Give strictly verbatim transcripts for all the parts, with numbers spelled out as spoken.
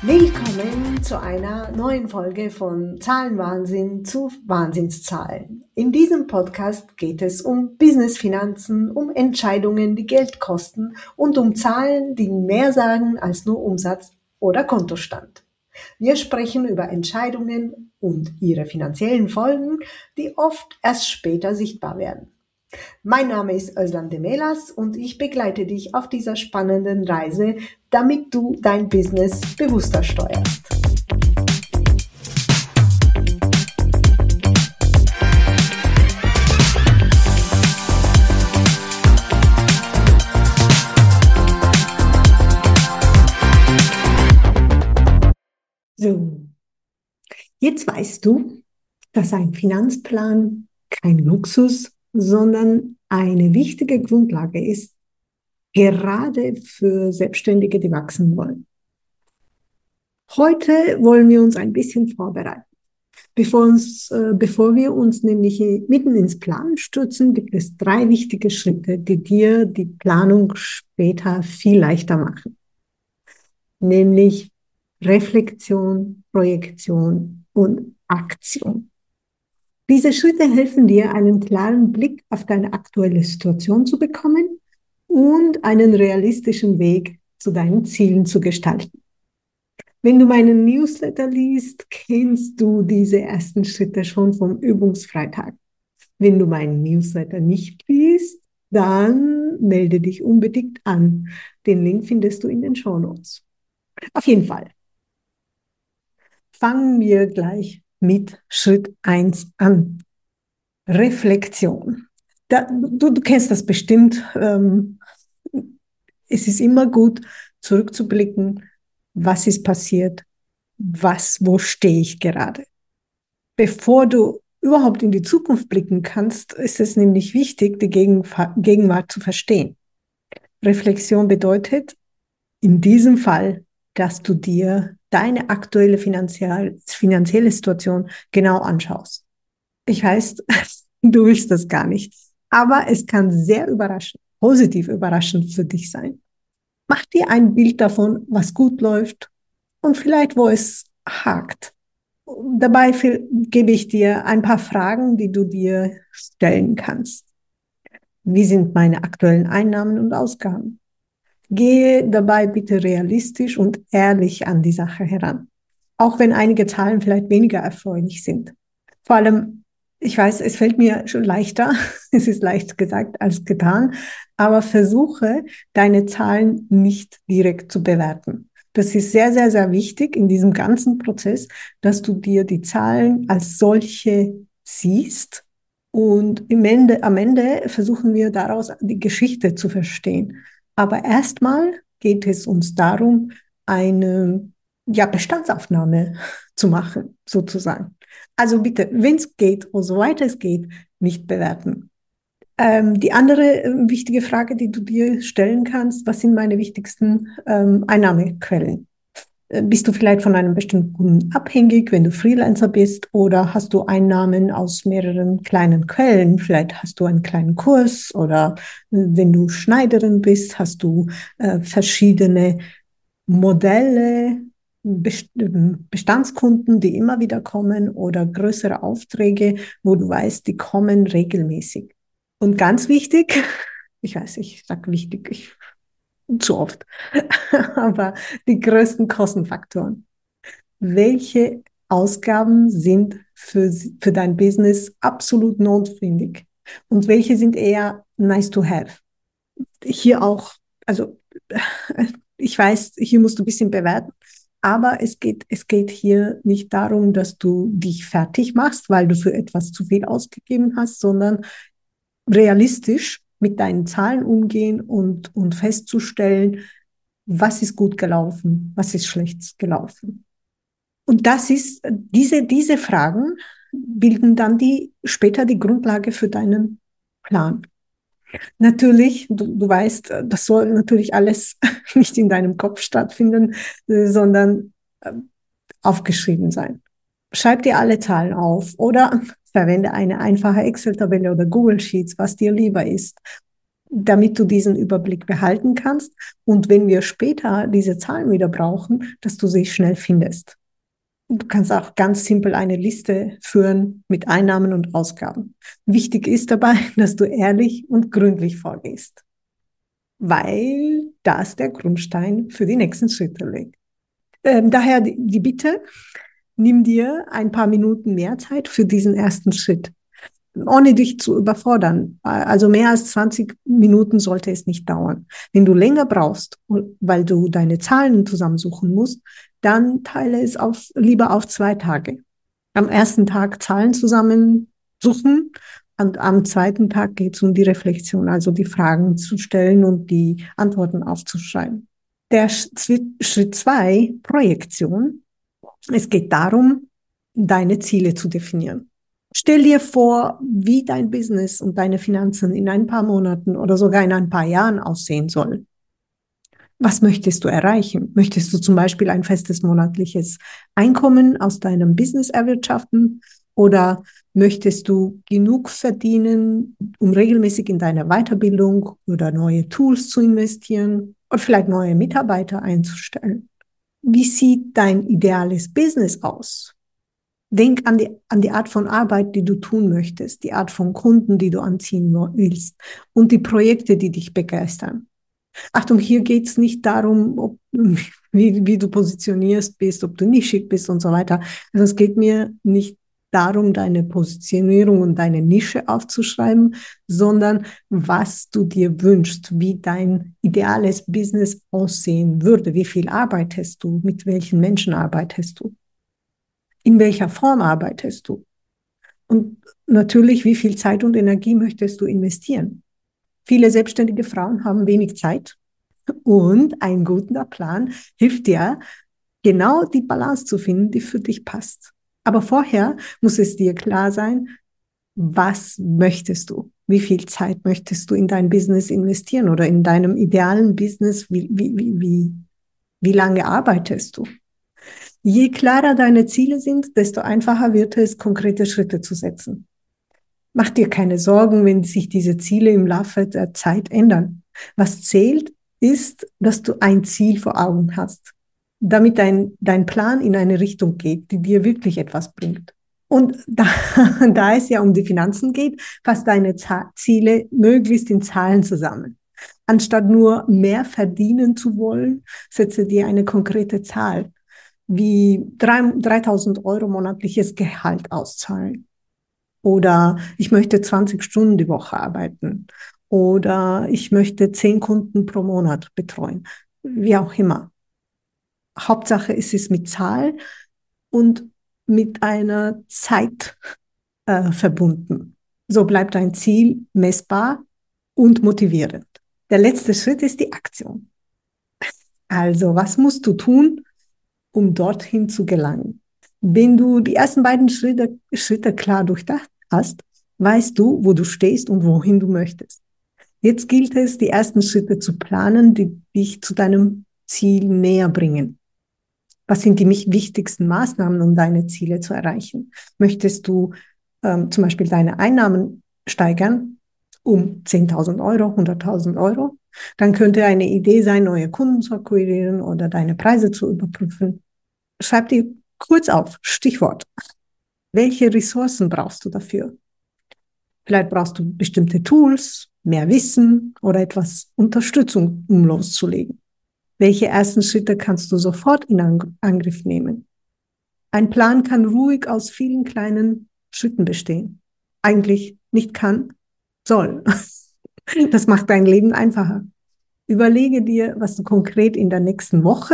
Willkommen zu einer neuen Folge von Zahlenwahnsinn zu Wahnsinnszahlen. In diesem Podcast geht es um Business-Finanzen, um Entscheidungen, die Geld kosten und um Zahlen, die mehr sagen als nur Umsatz oder Kontostand. Wir sprechen über Entscheidungen und ihre finanziellen Folgen, die oft erst später sichtbar werden. Mein Name ist Özlem Demelas und ich begleite dich auf dieser spannenden Reise, damit du dein Business bewusster steuerst. So, jetzt weißt du, dass ein Finanzplan kein Luxus, sondern eine wichtige Grundlage ist, gerade für Selbstständige, die wachsen wollen. Heute wollen wir uns ein bisschen vorbereiten. Bevor, uns, äh, bevor wir uns nämlich mitten ins Planen stürzen, gibt es drei wichtige Schritte, die dir die Planung später viel leichter machen. Nämlich Reflexion, Projektion und Aktion. Diese Schritte helfen dir, einen klaren Blick auf deine aktuelle Situation zu bekommen und einen realistischen Weg zu deinen Zielen zu gestalten. Wenn du meinen Newsletter liest, kennst du diese ersten Schritte schon vom Übungsfreitag. Wenn du meinen Newsletter nicht liest, dann melde dich unbedingt an. Den Link findest du in den Shownotes. Auf jeden Fall. Fangen wir gleich mit Schritt eins an. Reflexion. Da, du, du kennst das bestimmt. Ähm, es ist immer gut, zurückzublicken, was ist passiert, was, wo stehe ich gerade. Bevor du überhaupt in die Zukunft blicken kannst, ist es nämlich wichtig, die Gegenwart zu verstehen. Reflexion bedeutet in diesem Fall, dass du dir deine aktuelle finanzielle, finanzielle Situation genau anschaust. Ich weiß, du willst das gar nicht, aber es kann sehr überraschend, positiv überraschend für dich sein. Mach dir ein Bild davon, was gut läuft und vielleicht, wo es hakt. Dabei gebe ich dir ein paar Fragen, die du dir stellen kannst. Wie sind meine aktuellen Einnahmen und Ausgaben? Gehe dabei bitte realistisch und ehrlich an die Sache heran, auch wenn einige Zahlen vielleicht weniger erfreulich sind. Vor allem, ich weiß, es fällt mir schon leichter, es ist leicht gesagt als getan, aber versuche, deine Zahlen nicht direkt zu bewerten. Das ist sehr, sehr, sehr wichtig in diesem ganzen Prozess, dass du dir die Zahlen als solche siehst und im Ende, am Ende versuchen wir daraus die Geschichte zu verstehen. Aber erstmal geht es uns darum, eine ja, Bestandsaufnahme zu machen, sozusagen. Also bitte, wenn es geht und so weiter es geht, nicht bewerten. Ähm, die andere äh, wichtige Frage, die du dir stellen kannst, was sind meine wichtigsten ähm, Einnahmequellen? Äh, bist du vielleicht von einem bestimmten Kunden abhängig, wenn du Freelancer bist, oder hast du Einnahmen aus mehreren kleinen Quellen? Vielleicht hast du einen kleinen Kurs oder äh, wenn du Schneiderin bist, hast du äh, verschiedene Modelle, Bestandskunden, die immer wieder kommen oder größere Aufträge, wo du weißt, die kommen regelmäßig. Und ganz wichtig, ich weiß, ich sage wichtig, ich, zu oft, aber die größten Kostenfaktoren. Welche Ausgaben sind für, für dein Business absolut notwendig und welche sind eher nice to have? Hier auch, also ich weiß, hier musst du ein bisschen bewerten, aber es geht, es geht hier nicht darum, dass du dich fertig machst, weil du für etwas zu viel ausgegeben hast, sondern realistisch mit deinen Zahlen umgehen und, und festzustellen, was ist gut gelaufen, was ist schlecht gelaufen. Und das ist, diese, diese Fragen bilden dann die, später die Grundlage für deinen Plan. Natürlich, du, du weißt, das soll natürlich alles nicht in deinem Kopf stattfinden, sondern aufgeschrieben sein. Schreib dir alle Zahlen auf oder verwende eine einfache Excel-Tabelle oder Google Sheets, was dir lieber ist. damit du diesen Überblick behalten kannst und wenn wir später diese Zahlen wieder brauchen, dass du sie schnell findest. Du kannst auch ganz simpel eine Liste führen mit Einnahmen und Ausgaben. Wichtig ist dabei, dass du ehrlich und gründlich vorgehst, weil das der Grundstein für die nächsten Schritte legt. Ähm, daher die, die Bitte, nimm dir ein paar Minuten mehr Zeit für diesen ersten Schritt, ohne dich zu überfordern. Also mehr als zwanzig Minuten sollte es nicht dauern. Wenn du länger brauchst, weil du deine Zahlen zusammensuchen musst, dann teile es auf, lieber auf zwei Tage. Am ersten Tag Zahlen zusammensuchen und am zweiten Tag geht es um die Reflexion, also die Fragen zu stellen und die Antworten aufzuschreiben. Der Schritt zwei, Projektion. Es geht darum, deine Ziele zu definieren. Stell dir vor, wie dein Business und deine Finanzen in ein paar Monaten oder sogar in ein paar Jahren aussehen sollen. Was möchtest du erreichen? Möchtest du zum Beispiel ein festes monatliches Einkommen aus deinem Business erwirtschaften oder möchtest du genug verdienen, um regelmäßig in deine Weiterbildung oder neue Tools zu investieren oder vielleicht neue Mitarbeiter einzustellen? Wie sieht dein ideales Business aus? Denk an die, an die Art von Arbeit, die du tun möchtest, die Art von Kunden, die du anziehen willst und die Projekte, die dich begeistern. Achtung, hier geht es nicht darum, ob, wie, wie du positionierst bist, ob du nischig bist und so weiter. Also es geht mir nicht darum, deine Positionierung und deine Nische aufzuschreiben, sondern was du dir wünschst, wie dein ideales Business aussehen würde. Wie viel arbeitest du? Mit welchen Menschen arbeitest du? In welcher Form arbeitest du? Und natürlich, wie viel Zeit und Energie möchtest du investieren? Viele selbstständige Frauen haben wenig Zeit und ein guter Plan hilft dir, genau die Balance zu finden, die für dich passt. Aber vorher muss es dir klar sein, was möchtest du? Wie viel Zeit möchtest du in dein Business investieren oder in deinem idealen Business? Wie, wie, wie, wie, wie lange arbeitest du? Je klarer deine Ziele sind, desto einfacher wird es, konkrete Schritte zu setzen. Mach dir keine Sorgen, wenn sich diese Ziele im Laufe der Zeit ändern. Was zählt, ist, dass du ein Ziel vor Augen hast, damit dein, dein Plan in eine Richtung geht, die dir wirklich etwas bringt. Und da, da es ja um die Finanzen geht, fass deine Ziele möglichst in Zahlen zusammen. Anstatt nur mehr verdienen zu wollen, setze dir eine konkrete Zahl, wie dreitausend Euro monatliches Gehalt auszahlen. Oder ich möchte zwanzig Stunden die Woche arbeiten. Oder ich möchte zehn Kunden pro Monat betreuen. Wie auch immer. Hauptsache ist es mit Zahl und mit einer Zeit äh, verbunden. So bleibt dein Ziel messbar und motivierend. Der letzte Schritt ist die Aktion. Also, was musst du tun, um dorthin zu gelangen? Wenn du die ersten beiden Schritte, Schritte klar durchdacht hast, weißt du, wo du stehst und wohin du möchtest. Jetzt gilt es, die ersten Schritte zu planen, die dich zu deinem Ziel näher bringen. Was sind die wichtigsten Maßnahmen, um deine Ziele zu erreichen? Möchtest du ähm, zum Beispiel deine Einnahmen steigern um zehntausend Euro, hunderttausend Euro? Dann könnte eine Idee sein, neue Kunden zu akquirieren oder deine Preise zu überprüfen. Schreib dir kurz auf, Stichwort. Welche Ressourcen brauchst du dafür? Vielleicht brauchst du bestimmte Tools, mehr Wissen oder etwas Unterstützung, um loszulegen. Welche ersten Schritte kannst du sofort in Angriff nehmen? Ein Plan kann ruhig aus vielen kleinen Schritten bestehen. Eigentlich nicht kann, soll. Das macht dein Leben einfacher. Überlege dir, was du konkret in der nächsten Woche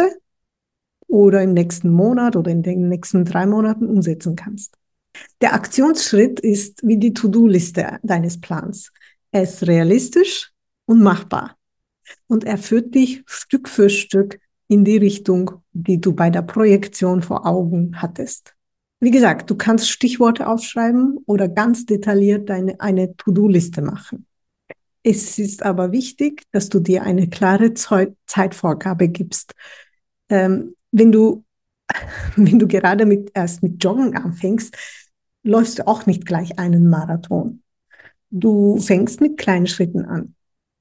oder im nächsten Monat oder in den nächsten drei Monaten umsetzen kannst. Der Aktionsschritt ist wie die To-Do-Liste deines Plans. Er ist realistisch und machbar. Und er führt dich Stück für Stück in die Richtung, die du bei der Projektion vor Augen hattest. Wie gesagt, du kannst Stichworte aufschreiben oder ganz detailliert deine, eine To-Do-Liste machen. Es ist aber wichtig, dass du dir eine klare Zeitvorgabe gibst. Ähm, wenn du, wenn du gerade mit, erst mit Joggen anfängst, läufst du auch nicht gleich einen Marathon. Du fängst mit kleinen Schritten an.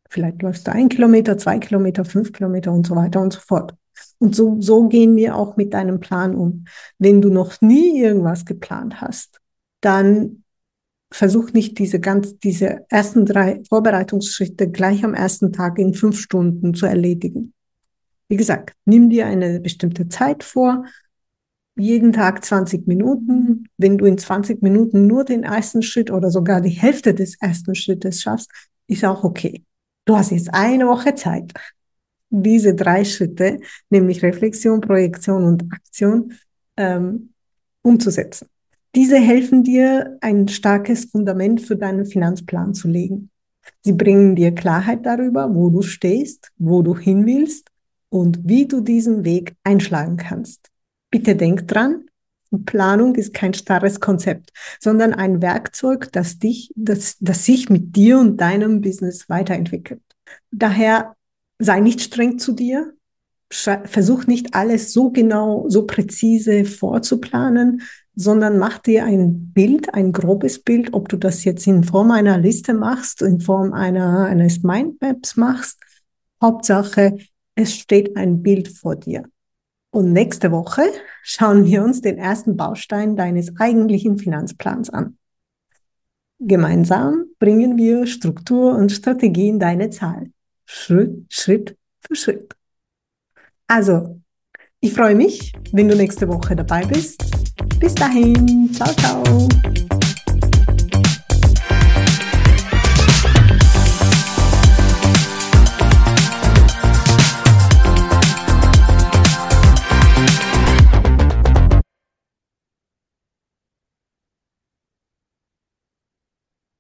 Vielleicht läufst du ein Kilometer, zwei Kilometer, fünf Kilometer und so weiter und so fort. Und so, so gehen wir auch mit deinem Plan um. Wenn du noch nie irgendwas geplant hast, dann versuch nicht diese ganz, diese ersten drei Vorbereitungsschritte gleich am ersten Tag in fünf Stunden zu erledigen. Wie gesagt, nimm dir eine bestimmte Zeit vor, jeden Tag zwanzig Minuten. Wenn du in zwanzig Minuten nur den ersten Schritt oder sogar die Hälfte des ersten Schrittes schaffst, ist auch okay. Du hast jetzt eine Woche Zeit, diese drei Schritte, nämlich Reflexion, Projektion und Aktion, ähm, umzusetzen. Diese helfen dir, ein starkes Fundament für deinen Finanzplan zu legen. Sie bringen dir Klarheit darüber, wo du stehst, wo du hin willst und wie du diesen Weg einschlagen kannst. Bitte denk dran, Planung ist kein starres Konzept, sondern ein Werkzeug, das dich, das, das sich mit dir und deinem Business weiterentwickelt. Daher sei nicht streng zu dir, versuch nicht alles so genau, so präzise vorzuplanen, sondern mach dir ein Bild, ein grobes Bild, ob du das jetzt in Form einer Liste machst, in Form einer, eines Mindmaps machst. Hauptsache, es steht ein Bild vor dir. Und nächste Woche schauen wir uns den ersten Baustein deines eigentlichen Finanzplans an. Gemeinsam bringen wir Struktur und Strategie in deine Zahl. Schritt, Schritt für Schritt. Also, ich freue mich, wenn du nächste Woche dabei bist. Bis dahin, ciao, ciao.